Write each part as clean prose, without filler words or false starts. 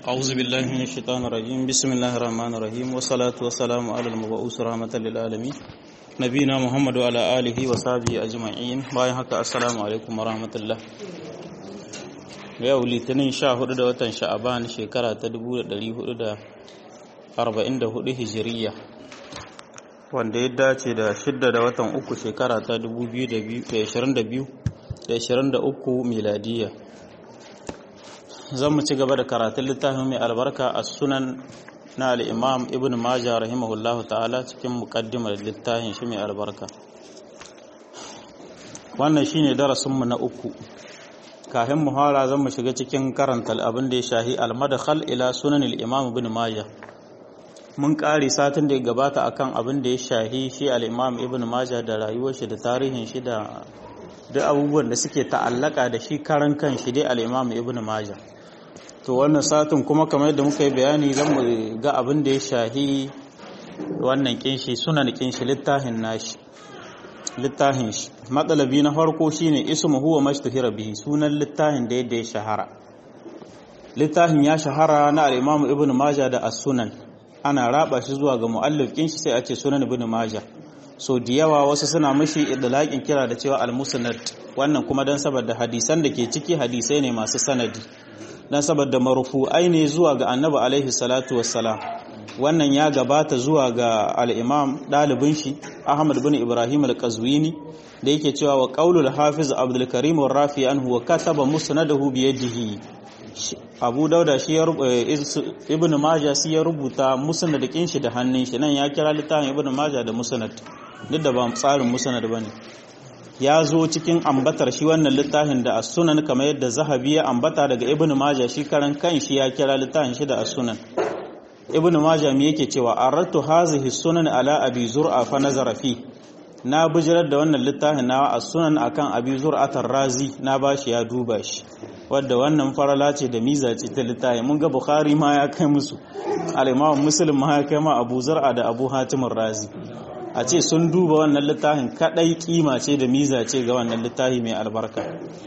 أعوذ بالله من الشيطان الرجيم بسم الله الرحمن الرحيم والصلاة والسلام على المبعوث رحمة للعالمين نبينا محمد وعلى آله وصحبه أجمعين باين haka assalamu alaikum warahmatullah yau litinin 14 da watan sha'aban shekara ta 1444 hijiriya wanda ya dace da 6 da watan uku shekara ta 2022 da 23 miladiya zan mu ci gaba da karatun littafin mai albarka a sunan na al'imam ibn majah rahimahullahu ta'ala cikin muƙaddimar littafin shi mai albarka wannan shi ne darasinmu na uku kafin muhara zan mu shiga cikin karanta abin da ya shahi almadakhal ila sunan al'imam ibn majah mun ƙari satin da ya gabata akan abin da ya shahi shi al'imam ibn majah da rayuwar shi da tarihin shi da duk abubuwan da suke ta'allaka da shi karan kan shi dai al'imam ibn majah to wannan satin kuma kamar yadda muka yi bayani zan mu ga abin da ya shahi wannan kinshi sunan kinshi littafin shi matsalabi na farko shine ismu huwa mashtahira bihi sunan littafin da yadda ya shahara littafin ya shahara na al-Imam Ibn Majah da as-Sunan ana raba shi zuwa ga muallif kinshi sai a ce sunan Ibn Majah so da yawa wasu suna mishi idlaqin kira da cewa al-Musnad wannan kuma dan saboda hadisan da ke ciki hadisai ne masu sanadi dan saboda marfu'ai ne zuwa ga Annabi alaihi salatu wassalam wannan ya gabata zuwa ga al-Imam dalibin shi Ahmad ibn Ibrahim al-Qazwini da yake cewa wa qaulul hafiz Abdul Karim ar-Rafi anhu wa kataba musnadahu bi yadihi Abu Dauda shi ya Ibn Majah shi ya rubuta musnadin shi da hannun shi nan ya kira littafin Ibn Majah da musnad duk da ba tsarin musnad bane ya zo cikin ambatar shi wannan littafin da as-sunan kamar yadda Zahabi ya ambata daga Ibn Majah shi karan kanshi ya kira littafin shi da as-sunan Ibn Majah me yake cewa aratu hazihi sunan ala abi zur'a fa nazara fi na bijirar da wannan littafin na as-sunan akan abi zur'at ar-razi na bashi ya duba shi wanda wannan farala ce da miza ce ta littafin mun ga Bukhari ma ya kai musu al-Imam Muslim ma ya kai ma Abu Zur'a da Abu Hatim ar-Razi a ce sun duba wannan littafin kadai kima ce da miza ce ga wannan littafi mai albarka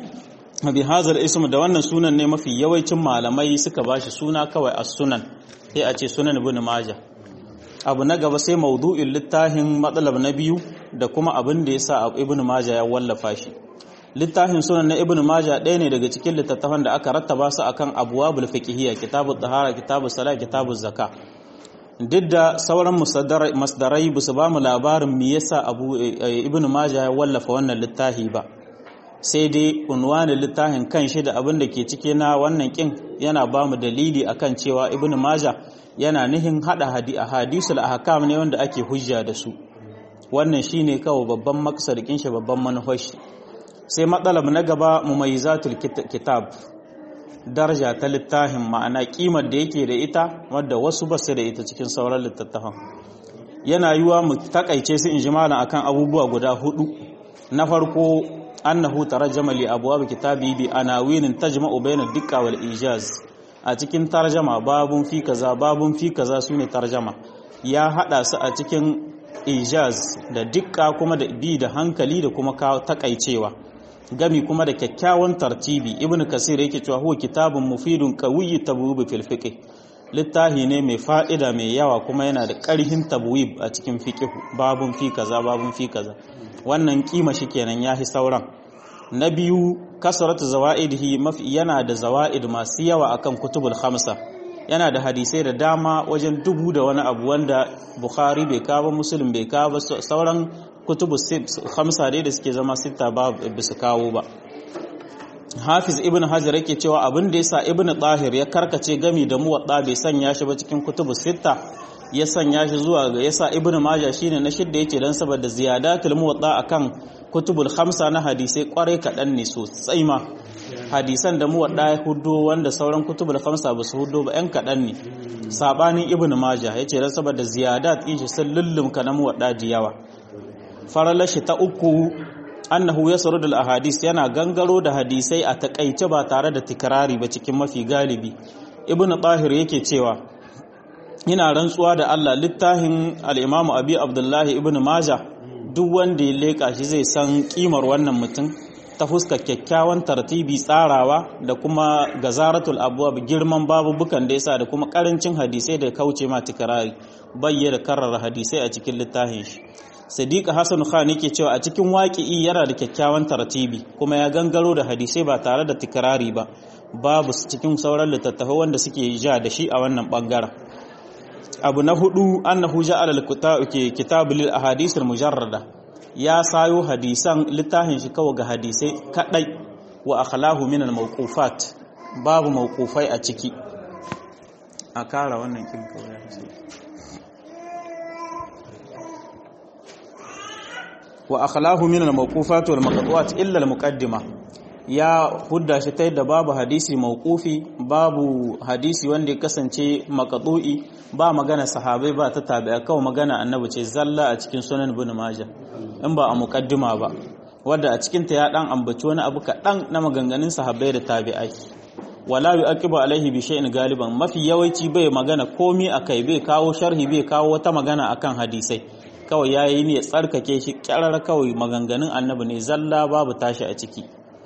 bi hazal ism da wannan sunan ne mafi yawancin malamai suka bashi suna kawai as-sunan sai a ce sunan ibn majah abu na gaba sai maudu'in littafin matsalab na biyu da kuma abin da yasa ibn majah ya wallafa shi littafin sunan na ibn majah ɗaya ne daga cikin littattafan da aka rattaba su akan abwabul fiqhiyya kitabut tahara kitabus salat kitabuz zakah duk da sauran masdarai ba su ba mu labarin me yasa ibn majah ya wallafa wannan littafi ba sai dai unwanin littafin kanshi da abin da ke cike na wannan kin yana ba mu dalili akan cewa ibn majah yana nihin hada hadisul ahkam ne wanda ake hujja da su wannan shine kawai babban maksadin shi babban manufar shi sai matsalab na gaba mumayyizatul kitab daraja ta littafin ma'ana kimar da yake da ita wadda wasu basu da ita cikin sauran littattafan yana yiwa mu takaice su injimalan akan abubuwa guda hudu na farko annahu tarjama li abwab kitabi bi anawinin tajma'u bayna dikka wal ijaz a cikin tarjama babun fi kaza sune tarjama ya hada su a cikin ijaz da dikka kuma da bi da hankali da kuma takaicewa gami kuma da kyakkyawan tartibi ibn kasir yake cewa huwa kitabun mufidun qawiyyu tabwib fil fiqh littahi ne mai fa'ida mai yawa kuma yana da ƙarhin tabwib a cikin fiqh babun fi kaza wannan kima shi kenan yahi sauran na biyu kasratu zawaidihi mafi yana da zawaid masu yawa akan kutubul khamsa yana da hadisai da dama wajen 1000 da wani abu wanda bukhari bai kawo muslim bai kawo sauran kutubu khamsa dai da suke zama sita ba su kawo ba hafiz ibn hajar yake cewa abin da yasa ibn tahir ya karkace gami da muwadda bai sanya shi ba cikin kutubu sita ya sanya shi zuwa ga yasa ibn majah shine na shidda yake dan saboda ziyadatul muwadda akan kutubul khamsa na hadisai kware kadan ne sosai ma hadisan da muwadda ya hudo wanda sauran kutubul khamsa ba su hudo ba yan kadan ne sabanin ibn majah yace dan saboda ziyadat din shi sun lullumka na muwadda jiyawa faralashi ta uku annahu yasrudul ahadis yana gangaro da hadisai a takaice ba tare da tikrari ba cikin mafi galibi ibn tahir yake cewa ina rantsuwa da Allah littafin al-Imam Abi Abdullah ibn Majah duk wanda ya leka shi zai san kimar wannan mutum ta fuskar kyakkyawan tartibi tsarawa da kuma gazaratul abwab girman babubukan da yasa da kuma karancin hadisai da kauce ma tikrari bayyana karrara hadisai a cikin littafin shi. Sadiq Hassan Khan yake cewa a cikin waqi'i yana da kyakkyawan tartibi kuma ya gangaro da hadisai ba tare da tikrari ba, babu cikin sauran littattafai wanda suke ja da shi a wannan bangaren. Abu na hudu annahu ja'ala al-kitab lil ahadith al-mujarrada, ya sayo hadisan littafin shi kawai ga hadisai kadai wa akhlahu min al-mawqufat, babu mawqufai a ciki. A kara wannan kin kawai wa akhlahu min al-mawqufat wal maqtu'at illa al-muqaddima, ya hudda shi ta yadda babu hadisi mawqufi, babu hadisi wanda ya kasance maqtu'i, ba magana sahabbai ba ta tabi'a, kawai magana annabi ce zalla a cikin sunan ibn majah in ba a muqaddima ba, wanda a cikin ta ya dan ambaci wani abu kadan na maganganun sahabbai da tabi'ai. Wala yu'aqibu alaihi bi shay'in galiban, mafi yawanci bai magana komi akai, bai kawo sharhi, bai kawo wata magana akan hadisai, kawai yayi ne ya tsarkake shi kyarar, kawai maganganun annabi ne zalla babu tashi a ciki.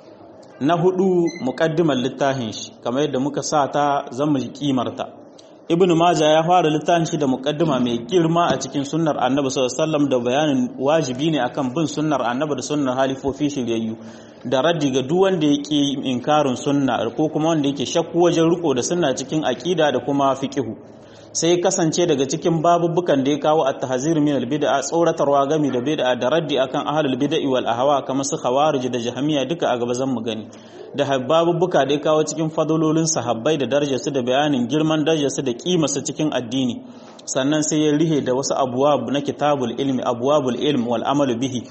Na hudu muqaddimar littafin shi kamar yadda muka sa ta zan mu kimarta. Ibn Majah ya fara littafin shi da muqaddima mai girma a cikin sunnar Annabi sallallahu alaihi wasallam da bayanin wajibi ne akan bin sunnar Annabi da sunnar halifofi shiryayyu, da raddi ga duk wanda yake inkarin sunna ko kuma wanda yake shakku wajen riko da sunna cikin aqida da kuma fiqhu. Sai kasance daga cikin babubukan da ya kawo at-tahzir min al-bid'a, tsoratarwa gami da bid'a da raddi akan ahlul bid'i wal ahwa kamar su khawarij da jahmiya, duka a gaba zan mu gani. Da babubuka da ya kawo cikin fadololin sahabbai da darajarsu da bayanin girman darajarsu da kimarsu cikin addini. Sannan sai ya rihe da wasu abwab na kitabul ilmi, abwabul ilm wal amalu bihi,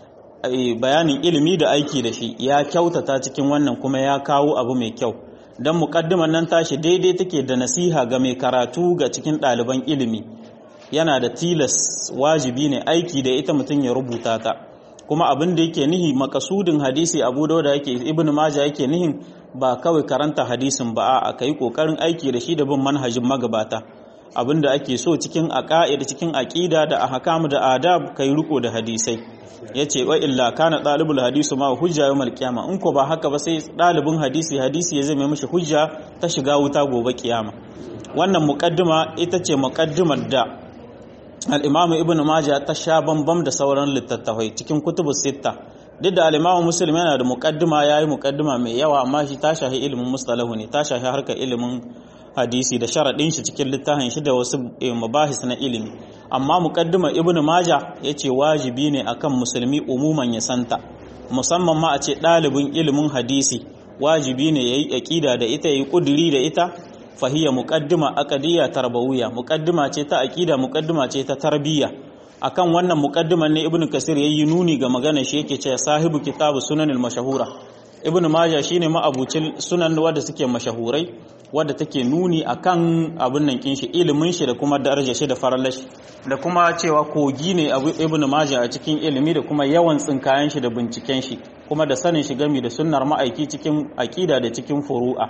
bayanin ilimi da aiki da shi. Ya kyautata cikin wannan kuma ya kawo abu mai kyau. Dan muqaddiman nan tashi daidai take da nasiha ga mai karatu ga cikin ɗaliban ilimi, yana da tilas wajibi ne aiki da ita mutum ya rubuta ta. Kuma abin da yake nihi makasudin hadisi Abu Dawud yake Ibn Majah yake nihin ba kawai karanta hadisin ba, a kai kokarin aiki da shi da bin manhajin magabata. Abin da ake so cikin aqaid, cikin aqida da ahkam da adab, kai riko da hadisai. Yace wa illa kana dalibul hadisu ma hujja yawmal qiyama, in ko ba haka ba sai dalibin hadisi ya zama mishi hujja ta shiga wuta gobe kiyama. Wannan muqaddima ita ce muqaddimar da al-Imam Ibn Majah ta sha bambam da sauran littattafai cikin kutubus sitta. Duk da al-Imam Muslim yana da muqaddima, yayi muqaddima mai yawa, amma shi ta shahi ilimin mustalahu ne, ta shahi harkar ilimin hadisi da sharadin shi cikin littafin shi da wasu mabahis na ilimi. Amma muqaddima Ibn Majah yace wajibi ne akan musulmi umuman ya santa, musamman ma a ce dalibin ilimin hadisi wajibi ne yayi aqida da ita, yayi kuduri da ita. Fahiya muqaddima aqdiyya tarbawiyya, muqaddima ce ta aqida, muqaddima ce ta tarbiyya. Akan wannan muqaddiman ne Ibn Kasir yayi nuni ga magana shi, yake cewa sahibu kitabu sunanil mashahura. Ibn Majah shine ma'abucin sunan wanda suke mashahurai, wadda take nuni akan abin nan kin shi, ilimin shi da kuma darajar shi da faralar shi, da kuma cewa kogi ne Ibn Majah a cikin ilimi da kuma yawan tsinkayen shi da binciken shi, kuma da sanin shi gami da sunnar ma'aiki cikin aqida da cikin furu'a.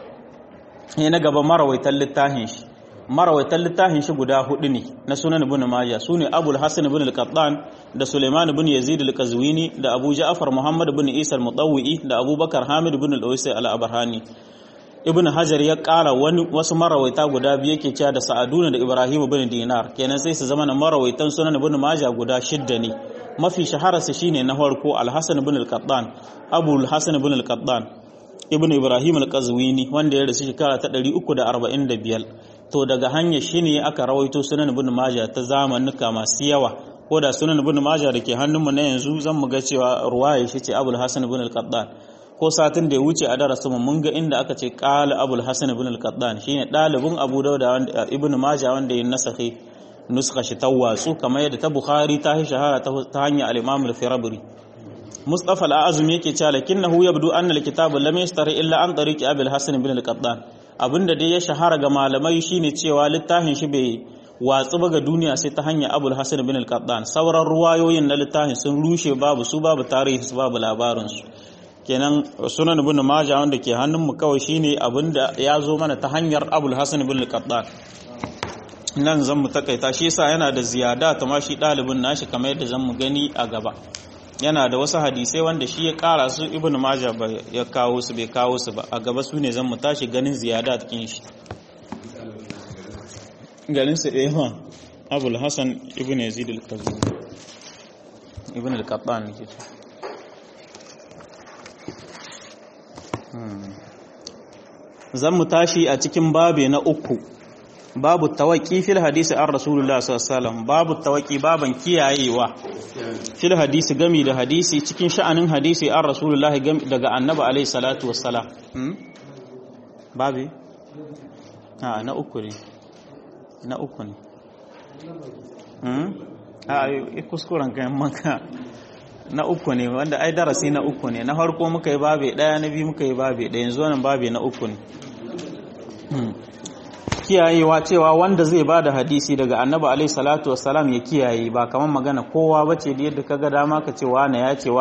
Ne na gaba marawaitan littafin shi. Marawaitan littafin shi guda hudu ne na sunan Ibn Majah, sune Abul Hasan ibn al-Qattan da Sulaiman ibn Yazid al-Qazwini da Abu Ja'far Muhammad ibn Isa al-Mutawwi da Abubakar Hamid ibn al-Uwais al-Abarhani. Ibn Hajar ya ƙara wasu marawaita guda biyu, yake cewa da Sa'aduna da Ibrahim ibn Dinar, kenan sai su zama na marawaitan sunan Ibn Majah guda shidda ne. Mafi shahararsa shine na farko Al-Hasan ibn al-Qattan, Abu Hasan ibn al-Qattan ibn Ibrahim al-Qazwini, wanda ya rasu shekara ta 345. To daga hanyar shine aka rawaito sunan Ibn Majah ta zamanuka masu yawa. Ko da sunan Ibn Majah da ke hannunmu na yanzu zan mu ga cewa ruwaya shi ce Abu Hasan ibn al-Qattan. Ko satin da ya wuce a darasinmu mun ga inda aka ce qala Abu Hasan ibn al-Qattan, shine dalibin Abu Dawud wanda Ibn Majah wanda ya nasahi nuskha shi tawatsu kamar yadda ta Bukhari ta yi shahara ta hanyar al-Imam al-Firabri. Mustafa al-Azum yake cewa lakinnahu yabdu anna al-kitab lam yastari illa an tariqi Abi al-Hasan ibn al-Qattan. Abinda dai ya shahara ga malamai shine cewa littafin shi bai watsu ba ga duniya sai ta hanyar Abu al-Hasan ibn al-Qattan. Sauran ruwayoyin na littafin sun rushe, babu su, babu tarihi su, babu labarin su. Kenan sunan Ibn Majah wanda ke hannun mu kawai shine abinda ya zo mana ta hanyar Abu al-Hasan ibn al-Qattan. Nan zan mu takaita, shi yasa yana da ziyada ta ma shi dalibin nashi kamar yadda zan mu gani a gaba. yana da wasu hadisai wanda shi ya kara su ibn majah ya kawo su bai kawo su ba a gaba su ne zan mu tashi ganin ziyada cikin shi ganin su ɗaya abul hasan ibn yazid al-kazi ibn al-qattan ne zan mu tashi a cikin babe na uku babu tawaki fil hadisi an rasulullah sallallahu alaihi wasallam babu tawaki baban kiyayewa fil hadisi gami da hadisi cikin sha'anin hadisi an rasulullah daga annabi alaihi salatu wassalam babe na uku ne kuskuren kayan maka na uku ne wanda ai darasi na uku ne na farko muka yi babe daya na biyu muka yi babe daya yanzu wannan babe na uku ne kiyayewa cewa wanda zai bada hadisi daga annabi alaihi salatu wassalam ya kiyaye ba kaman magana kowa bace da yadda kaga dama ka ce wane ya ce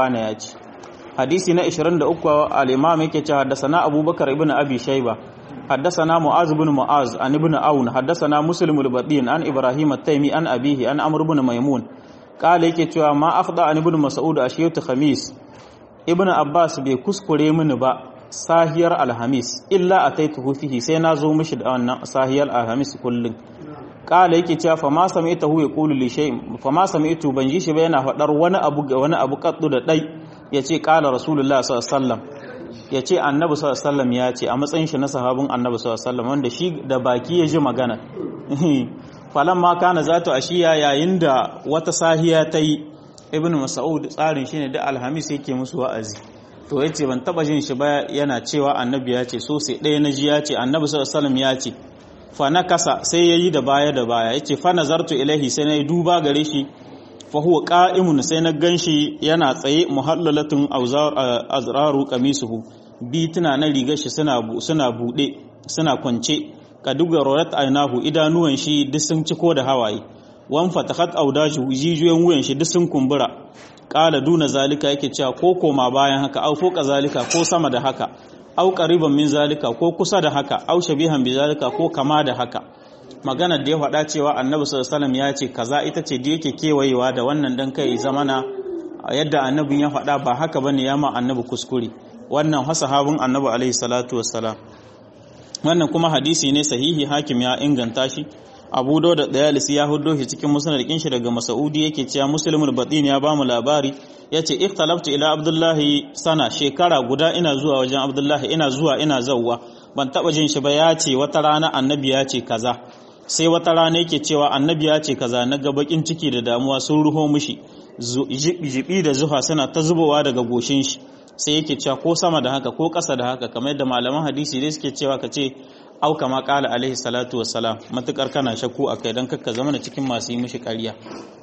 hadisi na 23 al-imam yake cewa haddathana abubakar ibn abi shayba haddathana mu'az ibn mu'az an ibn aun haddathana muslim al-badin an ibrahim at-taymi an abihi an amr ibn maimun kala yake cewa ma akhda an ibn mas'ud ashiyatu khamis ibn abbas bai kuskure mini ba sahiyar alhamis illa ataituhu fihi sai na zo mishi da wannan sahiyar alhamis kullun kala yake cewa fa ma sami'tuhu yaqulu li shay fa ma sami'tu ban ji shi ba yana fadar wani abu kaddu da dai yace kala rasulullah sallallahu alaihi wasallam yace annabi sallallahu alaihi wasallam ya ce a matsayin shi na sahabin annabi sallallahu alaihi wasallam wanda shi da baki ya ji magana falamma kana zatu ashiya yayin da wata sahiya ta yi ibnu mas'ud tsarin shine da alhamis yake musu wa'azi to yace ban taba jin shi ba yana cewa annabi ya ce so sai ɗaya naji ya ce annabi sallallahu alaihi wasallam ya ce fa nakasa sai yayi da baya yace fa nazartu ilaihi sai na duba gare shi fa huwa qa'imun sai na ganshi yana tsaye muhallalatun azraru qamisuhu bi tuna na rigar shi suna bude suna kwance kaduga rawat aynahu idanuwan shi duk sun ciko da hawaye wan fatahat audaju jijiyoyin wuyan shi duk sun kumbura qala duna zalika yake cewa ko koma bayan haka au foka zalika ko sama da haka au qariban min zalika ko kusa da haka au shabihan bi zalika ko kama da haka magana da ya faɗa cewa annabi sallallahu alaihi wasallam ya ce kaza ita ce da yake kewayewa da wannan dan kai zamana yadda annabin ya faɗa ba haka bane ya ma annabi kuskure wannan sahabin annabi alaihi salatu wassalam wannan kuma hadisi ne sahihi hakim ya inganta shi abu da dayalisi ya hudo shi cikin musnadin shi daga masaudi yake cewa muslimul batin ya bamu labari yace ikhtalaftu ila abdullahi sana shekara guda ina zuwa wajen abdullahi ina zawwa ban taba jin shi ba yace wata rana annabi ya ce kaza sai wata rana yake cewa annabi ya ce kaza na ga bakin ciki da damuwa sun ruho mishi jibi da zuha suna ta zubowa daga goshin shi sai yake cewa ko sama da haka ko ƙasa da haka kamar yadda malaman hadisi dai suke cewa ka ce au kama qala alaihi salatu wassalam matukar kana shakku akai dan kakka zama cikin masu yi mishi ƙarya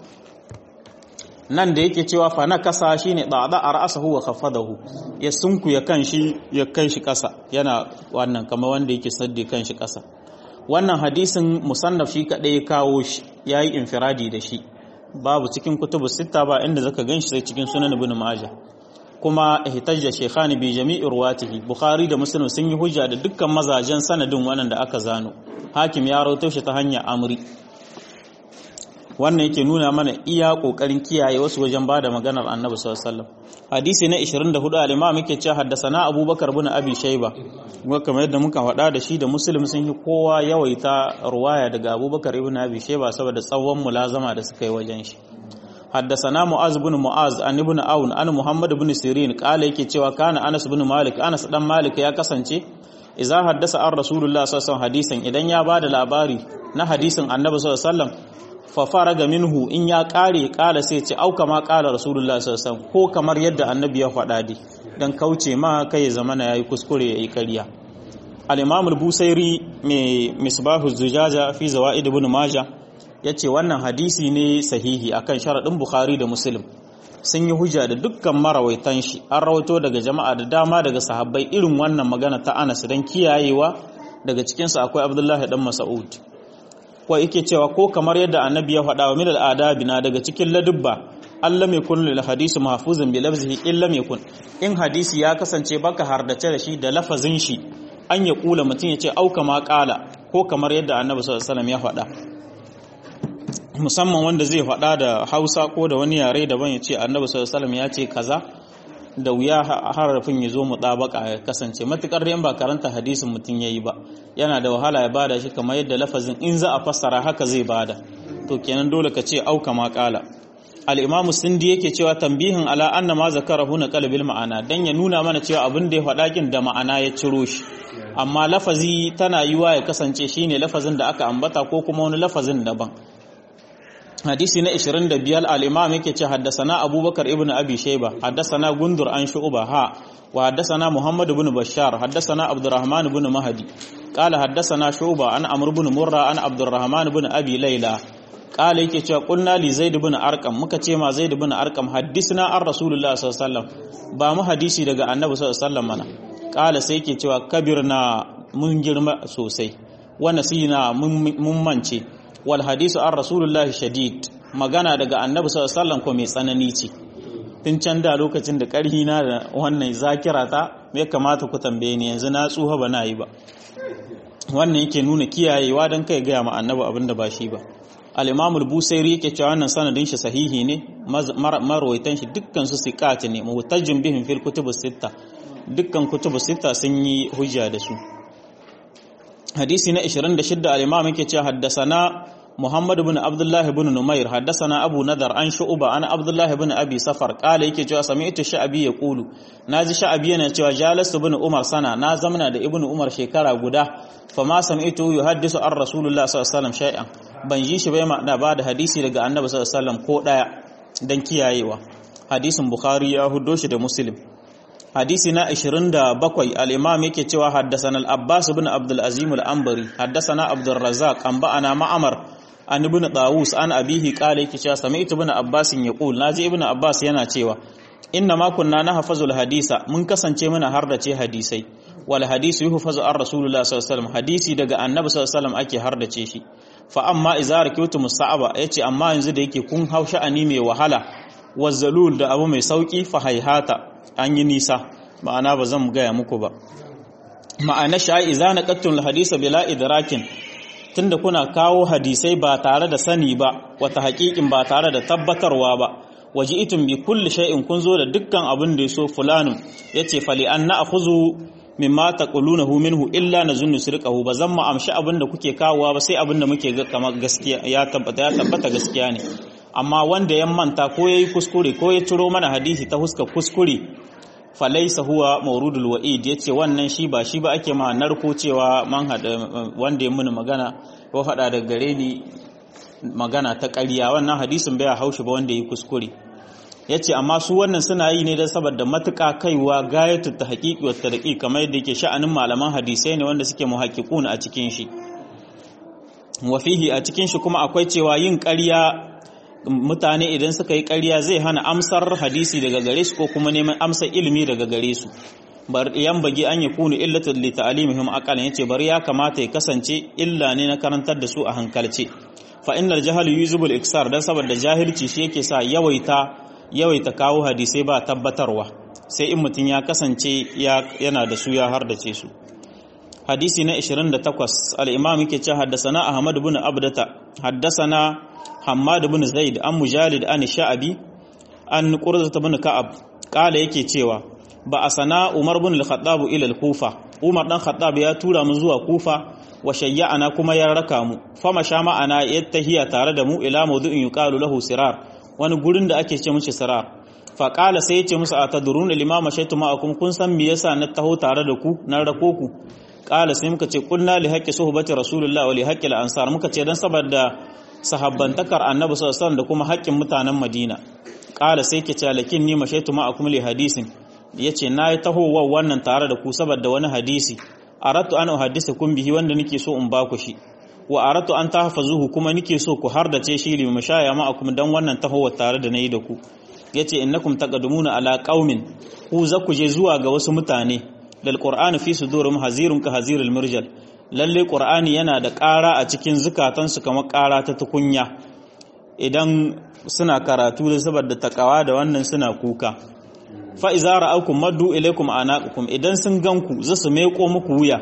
nan da yake cewa fa na kasa shine da'da ra'sahu wa khafadahu ya sunku ya kanshi ya kai shi ƙasa yana wannan kamar wanda yake sadde kanshi ƙasa wannan hadisin musannaf shi kadai ya kawo shi yayi infiradi da shi babu cikin kutubus sitta ba inda zaka ganshi sai cikin sunan ibn majah kuma ihtajja shaykhani bi jami'i ruwatihi bukhari da muslim sun yi hujja da dukkan mazajen sanadin wannan da aka zano hakim ya rawaito shi ta hanya amri wannan yake nuna mana iya kokarin kiyaye wasu wajen bada maganar annabi sallallahu alaihi wasallam hadisi na 24 al-imam yake cewa haddathana abubakar ibn abi shayba kuma kamar yadda muka faɗa da shi da muslim sun yi kowa yawaita ruwaya daga abubakar ibn abi shayba saboda tsawon mulazama da suka yi wajen shi حدثنا معاذ بن معاذ عن ابن عون عن محمد بن سيرين قال yake cewa kana Anas bin Malik Anas dan Malik ya kasance idza haddasa an Rasulullah sallallahu alaihi hadisan idan ya bada labari na hadisin Annabi sallallahu alaihi wasallam fa faraga minhu in ya kare kala sai ce au kama kala Rasulullah sallallahu alaihi ko kamar yadda Annabi ya faɗa dai dan kauce ma kai zamana yayi kuskure yayi kariya al-Imam al-Busairi mai Misbahu Zujaja fi Zawaid ibn Majah ya ce wannan hadisi ne sahihi akan sharaɗin Bukhari da Muslim sun yi hujja da dukkan marawaitan shi an rawaito daga jama'a da dama daga sahabbai irin wannan magana ta Anas dan kiyayewa daga cikinsu akwai Abdullahi dan Mas'ud ko yake cewa ko kamar yadda Annabi ya faɗa wa min al-adabi na daga cikin ladubba Allah mai kun lil hadisi mahfuzun bi lafzihi illa mai kun in hadisi ya kasance baka hardace da shi da lafazin shi an ya kula mutum ya ce au kama kala ko kamar yadda Annabi sallallahu alaihi wasallam ya faɗa musamman wanda zai faɗa da Hausa ko da wani yare daban ya ce annabi sallallahu alaihi wasallam ya ce kaza, da wuya harafin ya zo mutabaka ya kasance matukar da ba karanta hadisin mutum yayi ba, yana da wahala ya bada shi kamar yadda lafazin in za a fassara haka zai bada, to kenan dole ka ce auka ma qala. al-imamu sindi yake cewa tambihin ala anna ma zakarahu na qalbil ma'ana, dan ya nuna mana cewa abin da ya faɗa kin da ma'ana ya ciro shi, amma lafazi tana yiwa ya kasance shine lafazin da aka ambata ko kuma wani lafazin daban. hadisi na 25 al-imam yake ce haddasana abubakar ibn abi shayba haddasana gundur an shu'ba wa haddasana muhammad ibn bashar haddasana abdurrahman ibn mahdi qala haddasana shu'ba an amr ibn murra an abdurrahman ibn abi layla qala yake cewa qulna li zaid ibn arqam, muka ce ma zaid ibn arqam haddisna an rasulullah sallallahu alaihi wasallam, ba mu hadisi daga annabi sallallahu alaihi wasallam mana. qala sai yake cewa kabirna, mun girma sosai, wa nasina mun mance, wal hadisu an rasulullahi shadid, magana daga annabi sallallahu alaihi wasallam ko mai tsanani ce. tun can da lokacin da karhi na da wannan zakira ta me kamata ku tambaye ni, yanzu na tsuha ba na yi ba. wannan yake nuna kiyayewa dan kai ga ma annabi abinda ba shi ba. al-imam al-busairi yake cewa wannan sanadin shi sahihi ne, marwaitan shi dukkan su siqat ne, muhtajjin bihim fil kutubus sitta, dukkan kutubus sitta sun yi hujja da su. hadisi na 26 al-imam yake cewa haddasana Muhammad ibn Abdullah ibn Numair haddasana Abu Nadar an Shu'ba an Abdullah ibn Abi Safar qala yake cewa sami'tu Sha'bi yaqulu, naji Sha'bi yana cewa jalastu ibn Umar sana, na zamana da ibn Umar shekara guda, fama sami'tu yuhaddisu an Rasulullah sallallahu alaihi wasallam shay'an, ban ji shi bai ma ba da hadisi daga Annabi sallallahu alaihi wasallam ko daya, dan kiyayewa. hadisin Bukhari ya huddo shi da Muslim. hadisi na 27 al-imam yake cewa haddasana al-Abbas ibn Abdul Azim al-Anbari haddasana Abdul Razzaq an ba'ana Ma'mar an ibn Tawus an abihi qala yake cewa sami'tu ibn Abbas yaqul, naji ibn Abbas yana cewa inna ma kunna nahfazul hadisa, mun kasance muna hardace hadisai, wal hadisu yuhfazu an Rasulullah sallallahu alaihi wasallam, hadisi daga Annabi sallallahu alaihi wasallam ake hardace shi. fa amma idza rakitu musta'aba, yace amma yanzu da yake kun hau sha'ani mai wahala, wazzalul da abu mai sauki, fa haihata, an yi nisa, ma'ana ba zan gaya muku ba. ma'ana sha'i za na ƙattun hadisa bila idrakin, tunda kuna kawo hadisai ba tare da sani ba, wata haƙiƙin ba tare da tabbatarwa ba, waje itun bi kulli shay'in, kun zo da dukkan abin da ya so fulanun, ya ce fali an na akhuzu mimma taqulunahu minhu illa nazunnu sirqahu, ba zan mu amshi abin da kuke kawowa ba sai abin da muke ga kamar gaskiya ya tabbata gaskiya ne. amma wanda ya manta ko yayi kuskure ko ya ciro mana hadisi ta huska kuskure, falaisa huwa mawrudul wa'id, yace wannan shi ba ake ma narko cewa man hada wanda ya muni magana ko hada da gare ni magana ta ƙarya, wannan hadisin bai haushi ba wanda yayi kuskure. yace amma su wannan suna yi ne dan saboda matuƙa kaiwa gayatu ta haqiqi wa tarqi, kamar yadda yake sha'anin malaman hadisai ne wanda suke muhaqqiqun a cikin shi. wa fihi, a cikin shi kuma akwai cewa yin ƙarya, mutane idan suka yi ƙarya zai hana amsar hadisi daga gare su ko kuma neman amsar ilimi daga gare su. bar yan bagi an yi kunu illatul li ta'limihim aqalan, yace bari ya kamata ya kasance illa ne na karantar da su a hankalce. fa innal jahal yuzibul iksar, dan saboda jahilci shi yake sa yawaita kawo hadisai ba tabbatarwa, sai in mutun ya kasance yana da su ya hardace su. hadisi na 28 al-imam yake cewa haddasana Ahmad ibn Abdata haddasana Hammad ibn Zaid an Mujalid an Sha'bi an Qurzah ibn Ka'ab kala yake cewa ba asana Umar ibn al-Khattab ila al-Kufa, Umar dan Khattab ya tura mu zuwa Kufa, wa shayya'ana kuma ya raka mu, fama sha ma'ana yattahiya tare da mu ila mawdu'in yuqalu lahu Sirar, wani gurin da ake ce mishi Sirar. fa qala sai yace musu atadruna lima mashaitu ma'akum, kun san me yasa na taho tare da ku na rako ku? qala sai muka ce qulna li haqqi suhbati rasulillah wa li haqqi al-ansar, muka ce dan saboda sahabbantakar annabi sallallahu alaihi wasallam da kuma haƙƙin mutanen Madina. qala sai ke ce lakin ni mashaitu ma'akum li hadisin, yace nayi tahowa wannan tare da ku saboda wani hadisi, aratu an uhaddisukum bihi, wanda nake so in ba ku shi, wa aratu an tahfazuhu, kuma nake so ku hardace shi li mashaya ma'akum, dan wannan tahowa tare da nayi da ku. yace innakum taqaddumuna ala qaumin, ku za ku je zuwa ga wasu mutane, lal qur'anu fi sudurum hazirun ka hazirul murjal, lalle qur'ani yana da ƙara a cikin zukatansu kamar ƙara ta tukunya, idan suna karatu da saboda takawa da wannan suna kuka. fa iza ra'akum maddu ilaykum anaqakum, idan sun ganku za su meko muku wuya,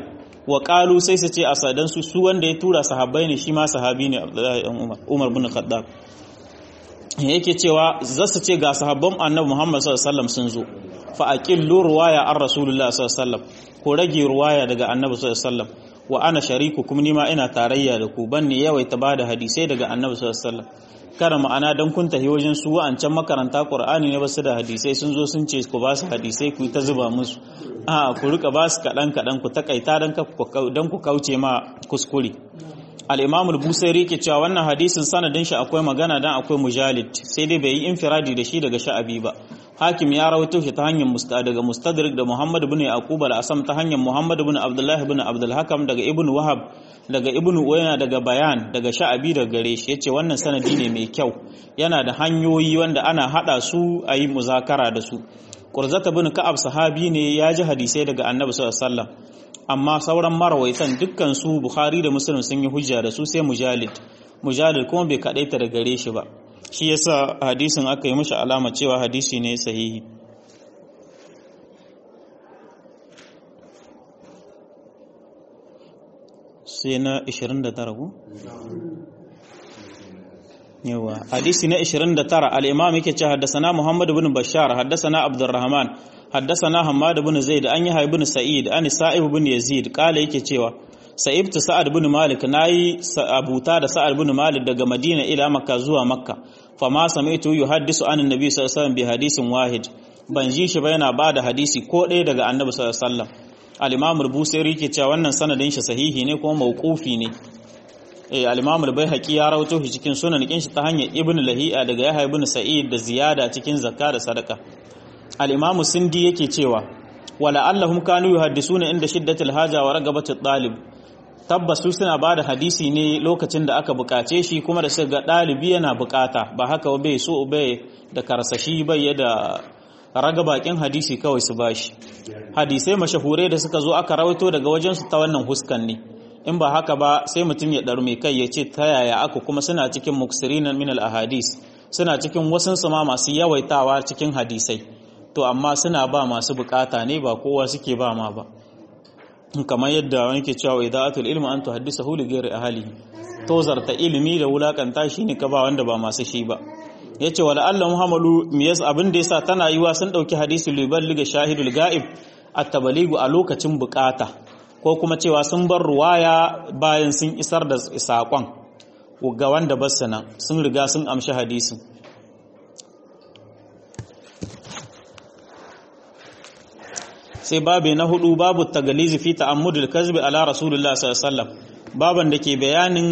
wa qalu sai su ce asadan su wanda ya tura sahabbai ne shi ma sahabi ne Abdullahi dan Umar bin Khattab yake cewa za su ce ga sahabban Annabi Muhammad sallallahu alaihi wasallam sun zo fa aqillu ruwaya an Rasulullah sallallahu alaihi wasallam ko rage ruwaya daga Annabi sallallahu alaihi wasallam wa ana sharikukum nima ina tarayya da ku banne yawaita bada hadisai daga Annabi sallallahu alaihi wasallam kada ma'ana dan kun tafi wajen su wa'ancan makaranta Qur'ani ne ba su da hadisai sun zo sun ce ku ba su hadisai ku ta zuba musu a ku rika ba su kadan ku takaita dan ku kauce ma kuskure. Al-Imam al-Busairi ke cewa wannan hadisin sanadin shi akwai magana dan akwai mujalid sai dai bai yi infiradi da shi daga Sha'abi ba. Hakim ya rawaito shi ta hanyar daga Mustadrik da Muhammad ibn Yaqub al-Asam ta hanyar Muhammad ibn Abdullah ibn Abdul Hakam daga Ibn Wahab daga Ibn Uyayna daga Bayan daga Sha'abi daga gare shi yace wannan sanadi ne mai kyau yana da hanyoyi wanda ana hada su ayi muzakara da su. Qurzata ibn Ka'ab sahabi ne ya ji hadisai daga Annabi sallallahu alaihi wasallam amma sauran marawaitan dukkan su Bukhari da Muslim sun yi hujja da su sai Mujalid kuma bai kadaita da gare shi ba shi yasa hadisin aka yi mishi alama cewa hadisi ne sahihi. sai na 29 ku yawa hadisi na 29 al-imam yake cewa haddathana Muhammad ibn Bashar haddathana Abdurrahman haddathana Hammad ibn Zaid an Yahya ibn Sa'id an Sa'ib ibn Yazid kala yake cewa Sa'ibtu Sa'ad ibn Malik nayi abuta da Sa'ad ibn Malik daga Madina ila Makka zuwa Makka fama sami'tu yuhaddisu an annabi sallallahu alaihi wasallam bi hadisin wahid ban ji shi ba yana bada hadisi ko ɗaya daga annabi sallallahu alaihi wasallam. Al-Imam al-Busairi yake cewa wannan sanadin shi sahihi ne kuma mauqufi ne. Al-Imam al-Baihaqi ya rawaito shi cikin sunan kin shi ta hanyar Ibn Lahi'a daga Yahya ibn Sa'id da ziyada cikin zakka da sadaka. Al-Imam Sindi yake cewa wala allahum kanu yuhaddisuna inda shiddatil haja wa ragabatit talib tabbas su suna bada hadisi ne lokacin da aka bukace shi kuma da suka ga dalibi yana bukata ba haka ba bai so bai da karsashi bai da raga bakin hadisi kawai su bashi. Hadisai mashahure da suka zo aka rawaito daga wajen su ta wannan huskan ne in ba haka ba sai mutum ya darume kai ya ce ta yaya aka kuma suna cikin muksirinan min al ahadis suna cikin wasun su ma masu yawaitawa cikin hadisai to amma suna ba masu bukata ne ba kowa suke ba ma ba kamar yadda wani ke cewa idaatul ilmi an tuhaddisahu li ghairi ahlihi tozarta ilimi da wulakanta shi ne ka ba wanda ba masu shi ba. Yace wala Allah muhammadu miyas abin da yasa tana yiwa sun dauki hadisi liballiga shahidul ga'ib at-tablighu a lokacin bukata ko kuma cewa sun bar ruwaya bayan sun isar da sakon ga wanda basu nan sun riga sun amshi hadisin. Sai babu na hudu babu tagalizi fi ta'ammudul kazbi ala rasulullah sallallahu alaihi wasallam baban da ke bayanin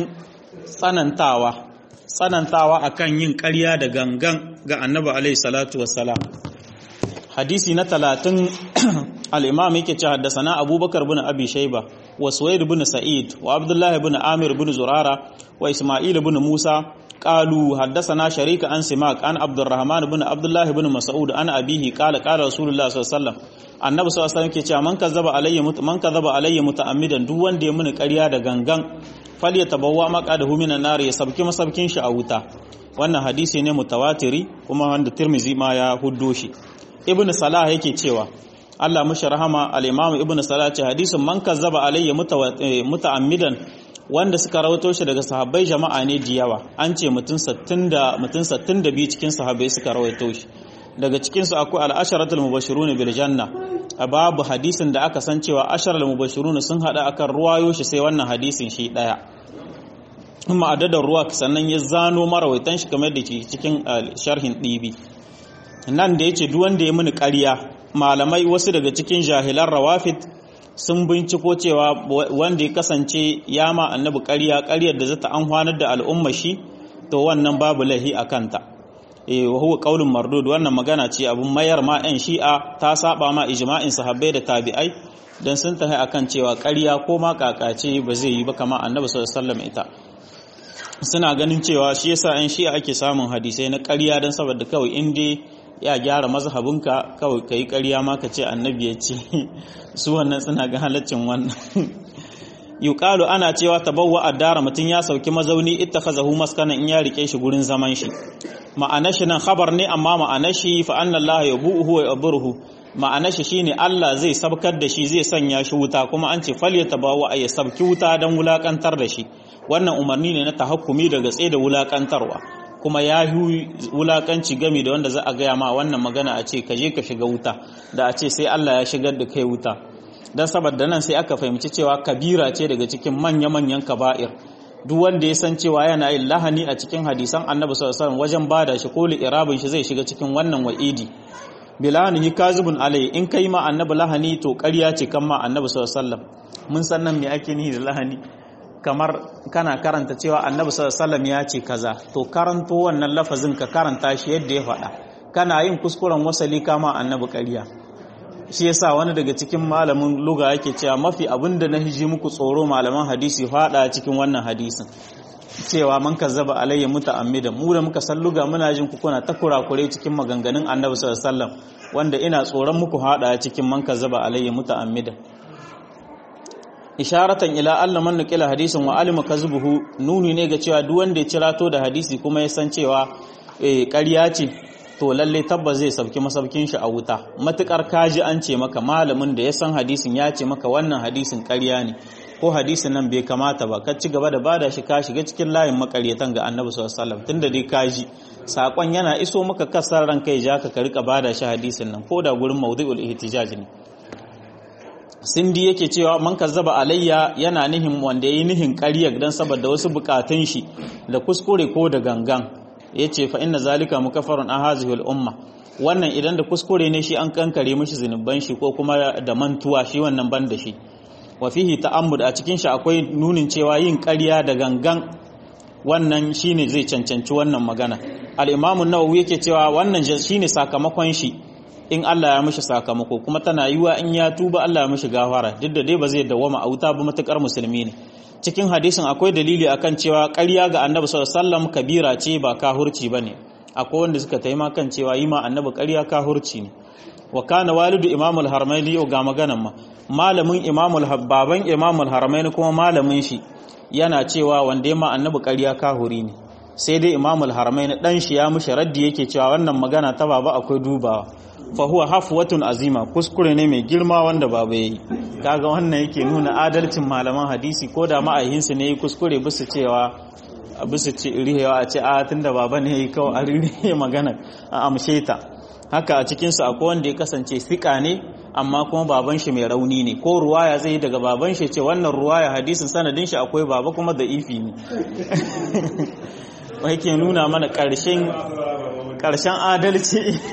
tsanantawa akan yin ƙarya da gangan ga annabi alaihi salatu wassalam. Hadisi na 30 al-imam yake cewa haddathana Abubakar ibn Abi Shayba wa Suwayd ibn Sa'id wa Abdullah ibn Amir ibn Zurara wa Isma'il ibn Musa قالوا حدثنا شريك عن سماك عن عبد الرحمن بن عبد الله بن مسعود عن أبيه قال رسول الله صلى الله عليه وسلم annabi sallallahu alaihi wasallam ke cewa man kazaba alayya muta'ammidan duk wanda ya muni ƙarya da gangan falyatabawwa maqadahu minan nar ya sabki masabkin shi a wuta. Wannan hadisi ne mutawatiri kuma wanda Tirmidhi ma ya huddo shi. Ibn Salah yake cewa Allah mushi rahama al-Imam Ibn Salah ce hadisin man kazaba alayya muta'ammidan wanda suka rawato shi daga sahabbai jama'a ne da yawa an ce mutum 62 cikin sahabbai suka rawaito shi. Daga cikinsu akwai al-asharatul mubashirun bil janna a babu hadisin da aka san cewa asharal mubashirun sun hada akan ruwayo shi sai wannan hadisin shi daya kuma adadin ruwa sannan ya zano marawaitan shi kamar da ke cikin sharhin dibi nan da yace duk wanda ya muni ƙarya malamai wasu daga cikin jahilan rawafid sun binciko cewa wanda ya kasance ya ma annabi ƙaryar da zata amfanar da al'umma shi to wannan babu lahi akanta. Wa huwa qaulun mardud wannan magana ce abun mayar ma ɗan shi'a ta saba ma ijma'in sahabbai da tabi'ai dan sun tahi akan cewa ƙarya ko ma kakace ba zai yi ba kamar annabi sallallahu alaihi wasallam ita suna ganin cewa shi yasa ɗan shi'a ake samun hadisai na ƙarya dan saboda kawai inde ya gyara mazhabinka kawai kai ƙarya ma ka ce annabi ya ce su wannan suna ga halaccin wannan yuqalu ana cewa tabawwa ad-dara mutun ya sauki mazauni ittakhazahu maskana in ya rike shi gurin zaman shi ma'anar shi nan khabar ne amma ma'anar shi fa anna Allah yabuhu wa yabruhu ma'ana shi shine Allah zai sabkar da shi zai sanya shi wuta kuma an ce falyatabawa ay sabki wuta dan wulakantar da shi wannan umarni ne na tahakkumi daga tsaye da wulakantarwa kuma ya yi wulakanci game da wanda za a gaya ma wannan magana a ce ka je ka shiga wuta da a ce sai Allah ya shigar da kai wuta dan saboda nan sai aka fahimci cewa kabira ce daga cikin manya-manyan kaba'ir duk wanda ya san cewa yana yin lahani a cikin hadisan Annabi sallallahu alaihi wasallam wajen bada shi ko li'irabin shi zai shiga cikin wannan wa'idi bilanihi kazibun alai in kai ma Annabi lahani to ƙarya ce kan ma Annabi sallallahu alaihi wasallam mun san nan me ake nihi da lahani kamar kana karanta cewa Annabi sallallahu alaihi wasallam ya ce kaza to karanto wannan lafazin ka karanta shi yadda ya faɗa kana yin kuskuren wasali kama Annabi ƙarya shi yasa wani daga cikin malamin lugha yake cewa mafi abinda na hiji muku tsoro malaman hadisi fada cikin wannan hadisin cewa man kazzaba alayya muta'ammida mu da muka san lugha muna jin ku kuna ta kurakure cikin maganganun Annabi sallallahu alaihi wasallam wanda ina tsoron muku fada cikin man kazzaba alayya muta'ammida isharatan ila alla man naqila hadisin wa alima kazbuhu nuni ne ga cewa duk wanda ya cirato da hadisi kuma ya san cewa ƙarya ce to lalle tabbas zai sauki masaukin shi a wuta matukar kaji an ce maka malamin da ya san hadisin ya ce maka wannan hadisin ƙarya ne ko hadisin nan bai kamata ba ka ci gaba da bada shi ka shiga cikin layin makaryatan ga Annabi sallallahu alaihi wasallam tunda dai kaji sakon yana iso maka kasar ran kai ja ka rika bada shi hadisin nan ko da gurin mawdu'ul ihtijaj ne sindi yake cewa man kazzaba alayya yana nihin wanda yayi nihin ƙaryar dan saboda wasu bukatun shi da kuskure ko da gangan yace fa inna zalika mukaffarun an hazihi al-umma wannan idan da kuskure ne shi an kankare mishi zinuban shi ko kuma da mantuwa shi wannan ban da shi wa fihi ta'ammud a cikin shi akwai nunin cewa yin ƙarya da gangan wannan shine zai cancanci wannan magana al-imam an-nawawi yake cewa wannan shine sakamakon shi in Allah ya mishi sakamako kuma tana yiwa in ya tuba Allah ya mishi gafara duk da dai ba zai dawama a wuta ba matakar musulmi ne cikin hadisin akwai dalili akan cewa ƙarya ga Annabi sallallahu alaihi wasallam kabira ce ba kahurci bane akwai wanda suka taima kan cewa yi ma Annabi ƙarya kahurci ne wa kana walidu Imam al-Harmaini ga maganan ma malamin baban Imam al-Harmaini kuma malamin shi yana cewa wanda ya ma Annabi ƙarya kahuri ne sai dai Imam al-Harmaini dan shi ya mishi raddi yake cewa wannan magana ta baba akwai dubawa fa huwa hafwatun azima kuskure ne mai girma wanda baba yayi kaga wannan yake nuna adalcin malaman hadisi ko da ma'ahinsu ne yi kuskure bisu ce rihewa a ce a tunda baba ne yayi kawai a rihe magana a amshe ta haka a cikin su akwai wanda ya kasance sika ne amma kuma baban shi mai rauni ne ko ruwaya zai daga baban shi ce wannan ruwaya hadisin sanadin shi akwai baba kuma da ifi ne wai ke nuna mana karshen adalci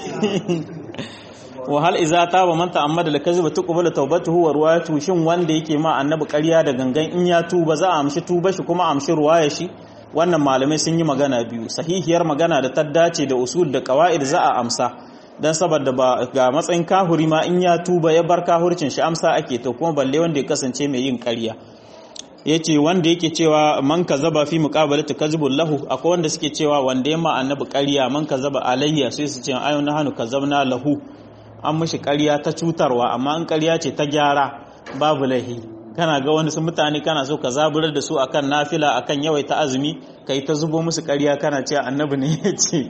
wa hal iza taba man ta'ammada lakaziba tuqbalu tawbatuhu wa ruwayatuhu shin wanda yake ma Annabi ƙarya da gangan in ya tuba za a amshi tuba shi kuma amshi ruwaya shi wannan malamai sun yi magana biyu sahihiyar magana da ta dace da usul da qawaid za a amsa dan saboda ba ga matsayin kahuri ma in ya tuba ya bar kahurcin shi amsa ake to kuma balle wanda ya kasance mai yin ƙarya yace wanda yake cewa man kazaba fi muqabalati kazibul lahu akwai wanda suke cewa wanda ya ma Annabi ƙarya man kazaba alayya sai su ce ayyuna hanu kazabna lahu an mashi ƙarya ta cutarwa amma an ƙarya ce ta gyara babu laihi kana ga wani sun mutane kana so ka zaburar da su akan nafila akan yawaita azumi kai ta zubo musu ƙarya kana cewa Annabi ne ya ce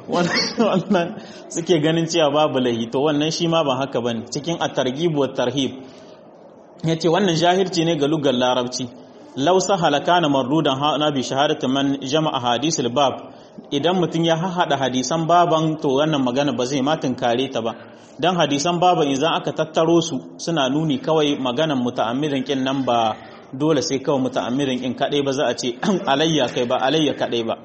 wannan suke ganin cewa babu laihi to wannan shi ma ba haka bane cikin at-targhib wa tarhib yace wannan jahilci ne ga lugar larabci law sahala kana mardudan na bi shahadati man jama'a hadisul bab idan mutun ya hada hadisan baban to wannan magana ba zai ma tunkare ta ba dan hadisan baban idan aka tattaro su suna nuni kawai maganan muta'ammirin kin nan ba dole sai kawai muta'ammirin kin kadai ba za a ce alayya kai ba alayya kadai ba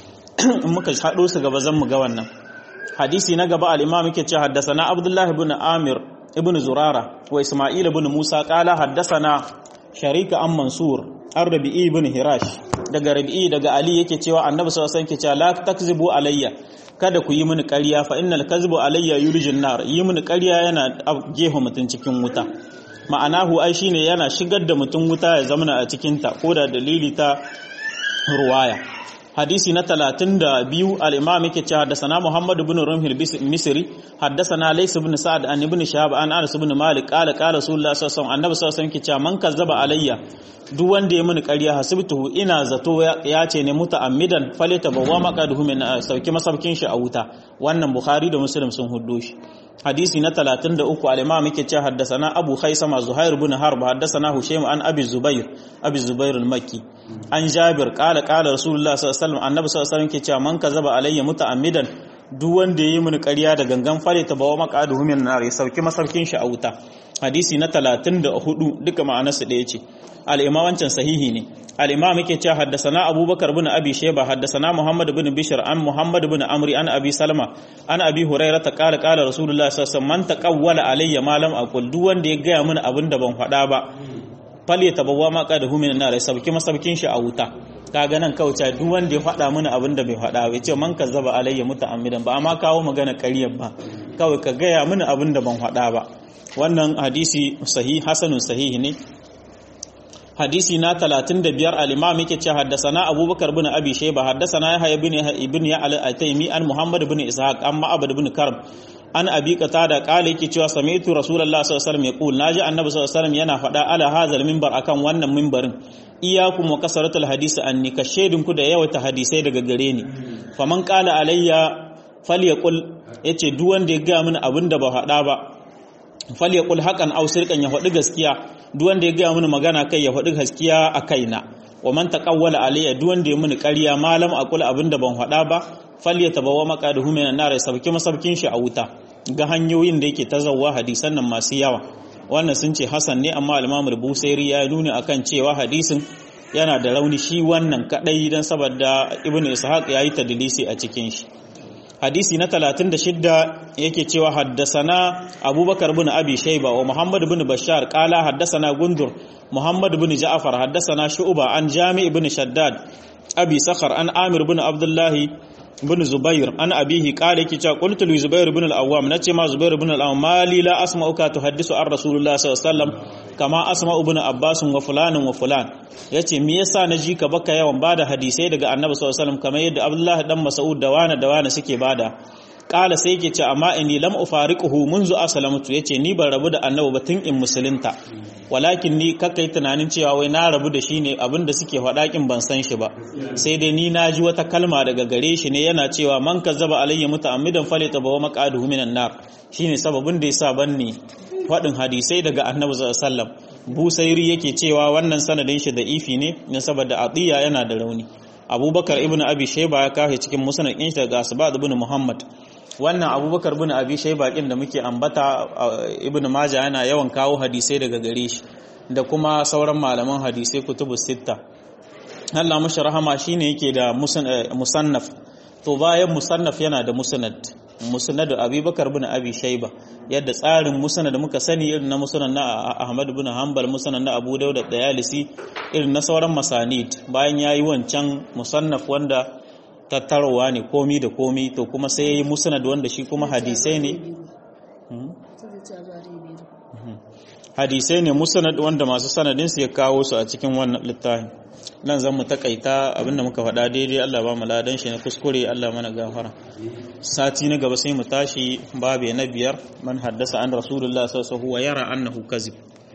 in muka hado su gaba zan mu ga wannan hadisi na gaba al-imam yake cewa haddathana Abdullah ibn Amir ibn Zurara wa Isma'il ibn Musa qala haddathana Sharika an Mansur ar-Rabi'i ibn Hirash daga Rabi'i daga Ali yake cewa Annabi sallallahu alaihi wasallam yake cewa la takzibu alayya kada ku yi mini ƙarya fa innal kazbu alayya yulijin nar yi mini ƙarya yana gefe mutun cikin wuta ma'anahu ai shine yana shigar da mutun wuta ya zamana a cikin ta ko da dalili ta ruwaya hadisi na 32 al-imam yake cewa haddathana Muhammad ibn Rumhil Misri haddathana Lays ibn Sa'd an ibn Shahab an Anas ibn Malik qala Rasulullah sallallahu alaihi wasallam annabi sallallahu alaihi wasallam yake cewa man kazzaba alayya duk wanda ya mini ƙarya hasibtuhu ina zato ya ce ne muta'ammidan falata bawa maqaduhu min sauki masaukin shi a wuta wannan Bukhari da Muslim sun huddo shi hadisi na 33 al-imam yake cewa haddathana abu khaisama zuhair ibn harb haddathana hushaym an abi zubair al-makki an jabir qala rasulullah sallallahu alaihi wasallam annabi sallallahu alaihi wasallam yake cewa man kazaba alayya muta'ammidan duk wanda yayi mini ƙarya da gangan fare ta bawa maqaduhu min nar ya sauki masaukin shi a wuta hadisi na 34 duka ma'anarsa ɗaya ce al-imam wancan sahihi ne al-imam yake cewa haddathana abubakar ibn abi shayba haddathana muhammad ibn bishr an muhammad ibn amri an abi salama an abi hurairah ta qala rasulullah sallallahu alaihi wasallam man taqawwala alayya ma lam aqul duk wanda ya gaya mini abin da ban faɗa ba fal yatabawwa maqaduhu min nar ya sauki masaukin shi a wuta kaga nan kauce duk wanda ya faɗa mini abin da bai faɗa ba yace man kazzaba alayya muta'ammidan ba amma kawo magana ƙaryar ba kawai ka gaya mini abin da ban faɗa ba wannan hadisi sahih hasanun sahih ne hadisi na 35 al-imam yake cewa haddathana abubakar ibn abi shayba haddathana yahya ibn ya'la al-taymi an muhammad ibn ishaq an ma'bad ibn karb an abi qatada qala yake cewa sami'tu rasulullah sallallahu alaihi wasallam yaqul naji annabi sallallahu alaihi wasallam yana faɗa ala hadhal minbar akan wannan minbarin iyyakum wa kasratul hadisi anni ka shedin ku da yawaita hadisai daga gare ni faman qala alayya falyaqul yace duk wanda ya ga mini abinda ba faɗa ba falyaqul haqqan aw sirqan ya faɗi gaskiya duk wanda ya ga mini magana kai ya faɗi gaskiya a kaina wa man taqawwala alayya duk wanda ya mini ƙarya malam aqul abinda ban faɗa ba falyatabawa maqaduhu minan nar ya sabki masabkin shi a wuta ga hanyoyin da yake tazawwa hadisan nan masu yawa wannan sun ce hasan ne amma al-Imam al-Busairi ya nuna akan cewa hadisin yana da rauni shi wannan kadai dan saboda Ibn Ishaq yayi tadlisi a cikin shi hadisi na 36 yake cewa haddasana Abubakar ibn Abi Shayba wa Muhammad ibn Bashar qala haddasana Gundur Muhammad ibn Ja'far haddasana Shu'ba an Jami' ibn Shaddad Abi Sakhar an Amir ibn Abdullah ibn Zubair an abihi qala yake cewa qultu li Zubair ibn al-Awwam nace ma Zubair ibn al-Awwam mali la asma'uka tuhaddisu an Rasulullah sallallahu alaihi wasallam kama asma'u ibn Abbas wa fulanin wa fulan yace me yasa naji ka baka yawan bada hadisai daga Annabi sallallahu alaihi wasallam kamar yadda Abdullah dan Mas'ud da wani suke bada kala sai yake ce amma inni lam ufariquhu munzu aslamtu yace ni ban rabu da Annabi ba tun in musulunta walakin ni kakai tunanin cewa wai na rabu da shi ne abinda suke faɗaƙin ban san shi ba sai dai ni na ji wata kalma daga gare shi ne yana cewa man kazzaba alayya muta'ammidan falitabawa maqaduhu minan nar shine sababin da yasa banni faɗin hadisai daga Annabi sallallahu alaihi wasallam Busairi yake cewa wannan sanadin shi da ifi ne saboda Atiya yana da rauni Abubakar ibn Abi Shayba ya kafe cikin musnad din shi daga Asbad ibn Muhammad wannan Abubakar ibn Abi Shayba din da muke ambata Ibn Majah yana yawan kawo hadisai daga gare shi da kuma sauran malaman hadisai kutubus sitta Allah mushi rahama shine yake da musannaf to bayan musannaf yana da musnad Abubakar ibn Abi Shayba yadda tsarin musnad da muka sani irin na musnad na Ahmad ibn Hanbal musnad na Abu Dawud da Dayalisi irin na sauran masanid bayan yayi wancan musannaf wanda tattarowa ne komi da komi to kuma sai yayi musnad wanda shi kuma hadisai ne musnad wanda masu sanadin su ya kawo su a cikin wannan littafin nan zan mu takaita abinda muka faɗa daidai Allah ba mu ladan shi na kuskure Allah mana gafara sati na gaba sai mu tashi babe na 5 man haddasa an rasulullah sallallahu alaihi wasallam wa yara annahu kazib